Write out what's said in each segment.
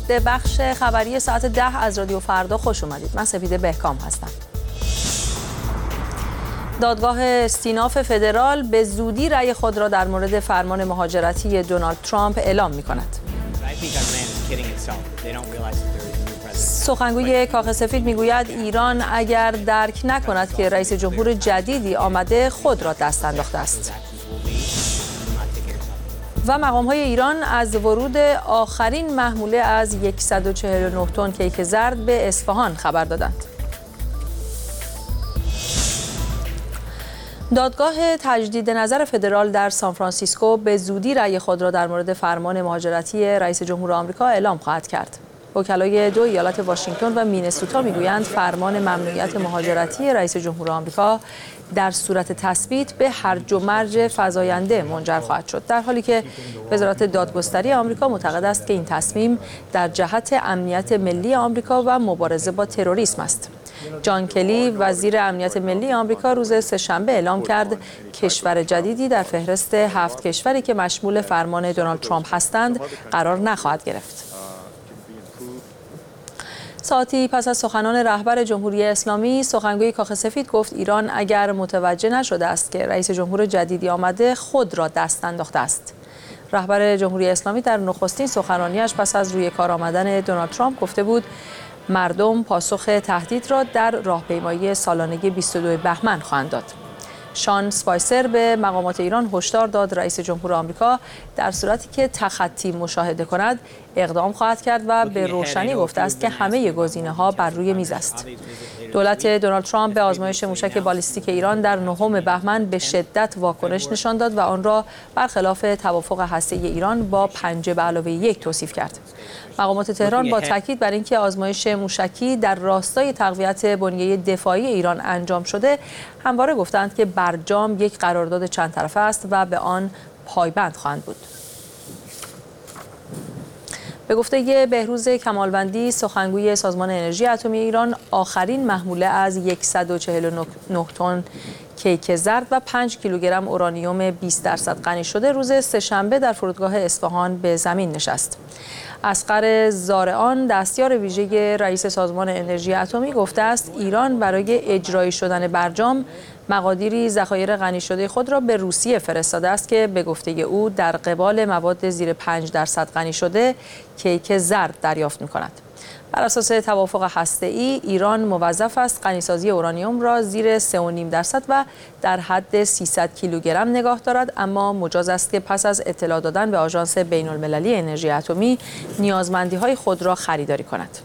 به بخش خبری ساعت 10 از رادیو فردا خوش اومدید. من سپیده بهکام هستم. دادگاه استیناف فدرال به زودی رأی خود را در مورد فرمان مهاجرتی دونالد ترامپ اعلام می‌کند. سخنگوی کاخ سفید میگوید ایران اگر درک نکند که رئیس جمهور جدیدی آمده خود را دست انداخته است. و مقام‌های ایران از ورود آخرین محموله از 149 تن کیک زرد به اصفهان خبر دادند. دادگاه تجدید نظر فدرال در سانفرانسیسکو به زودی رأی خود را در مورد فرمان مهاجرتی رئیس جمهور آمریکا اعلام خواهد کرد. وکلای دو ایالت واشنگتن و مینسوتا میگویند فرمان ممنوعیت مهاجرتی رئیس جمهور آمریکا در صورت تثبیت به هرج و مرج فزاینده منجر خواهد شد، در حالی که وزارت دادگستری آمریکا معتقد است که این تصمیم در جهت امنیت ملی آمریکا و مبارزه با تروریسم است. جان کلی وزیر امنیت ملی آمریکا روز سه‌شنبه اعلام کرد کشور جدیدی در فهرست 7 کشوری که مشمول فرمان دونالد ترامپ هستند قرار نخواهد گرفت. ساعتی پس از سخنان رهبر جمهوری اسلامی، سخنگوی کاخ سفید گفت ایران اگر متوجه نشده است که رئیس جمهور جدیدی آمده خود را دست انداخته است. رهبر جمهوری اسلامی در نخستین سخنرانیش پس از روی کار آمدن دونالد ترامپ گفته بود مردم پاسخ تهدید را در راهپیمایی سالانه 22 بهمن خواهند داد. شان اسپایسر به مقامات ایران هشدار داد رئیس جمهور آمریکا در صورتی که تخطی مشاهده کند اقدام خواهد کرد و به روشنی گفته است که همه گزینه‌ها بر روی میز است. دولت دونالد ترامپ به آزمایش موشک بالیستیک ایران در 9 بهمن به شدت واکنش نشان داد و آن را برخلاف توافق هسته‌ای ایران با 5+1 توصیف کرد. مقامات تهران با تاکید بر اینکه آزمایش موشکی در راستای تقویت بنیه دفاعی ایران انجام شده، همواره گفتند که برجام یک قرارداد چند طرفه است و به آن پایبند خواهند بود. به گفته بهروز کمالوندی، سخنگوی سازمان انرژی اتمی ایران، آخرین محموله از 149 تن کیک زرد و 5 کیلوگرم اورانیوم 20% غنی شده روز سه‌شنبه در فرودگاه اصفهان به زمین نشست. اصغر زارعان، دستیار ویژه رئیس سازمان انرژی اتمی، گفته است ایران برای اجرایی شدن برجام مقادیری ذخایر غنی شده خود را به روسیه فرستاده است که به گفته او در قبال مواد زیر 5% غنی شده کیک زرد دریافت می‌کند. بر اساس توافق هسته‌ای ایران موظف است غنیسازی اورانیوم را زیر 3.5% و در حد 300 کیلوگرم نگاه دارد، اما مجاز است که پس از اطلاع دادن به آژانس بین‌المللی انرژی اتمی نیازمندی‌های خود را خریداری کند.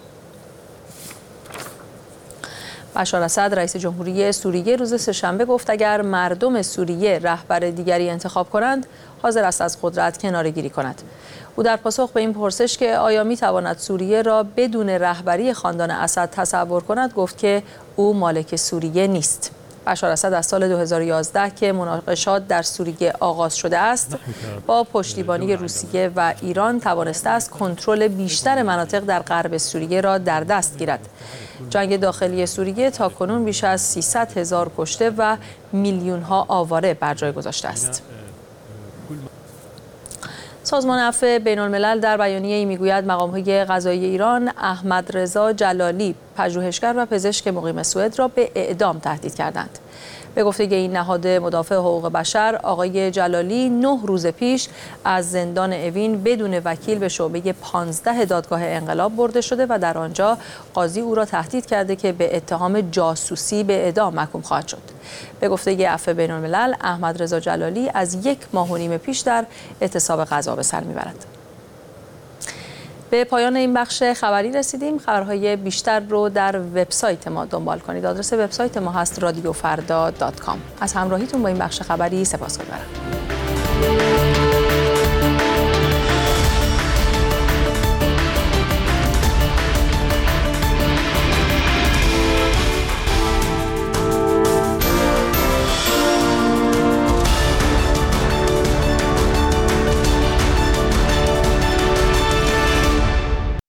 بشار اسد، رئیس جمهوری سوریه، روز سه‌شنبه گفت اگر مردم سوریه رهبر دیگری انتخاب کنند حاضر است از قدرت کناره‌گیری کند. او در پاسخ به این پرسش که آیا می‌تواند سوریه را بدون رهبری خاندان اسد تصور کند گفت که او مالک سوریه نیست. بشار اسد از سال 2011 که مناقشات در سوریه آغاز شده است با پشتیبانی روسیه و ایران توانسته است کنترل بیشتر مناطق در غرب سوریه را در دست گیرد. جنگ داخلی سوریه تاکنون بیش از 300,000 کشته و میلیون‌ها آواره بر جای گذاشته است. سازمان عفو بین‌الملل در بیانیه‌ای میگوید مقام‌های قضایی ایران احمد رضا جلالی، پژوهشگر و پزشک مقیم سوئد را به اعدام تهدید کردند. به گفته این نهاد مدافع حقوق بشر، آقای جلالی 9 روز پیش از زندان اوین بدون وکیل به شعبه 15 دادگاه انقلاب برده شده و در آنجا قاضی او را تهدید کرده که به اتهام جاسوسی به اعدام محکوم خواهد شد. به گفته عفو بین‌الملل، احمد رضا جلالی از 1.5 ماه پیش در اعتصاب قضا به سر میبرد. به پایان این بخش خبری رسیدیم. خبرهای بیشتر رو در وبسایت ما دنبال کنید. آدرس وبسایت ما هست radiofarda.com. از همراهیتون با این بخش خبری سپاسگزارم.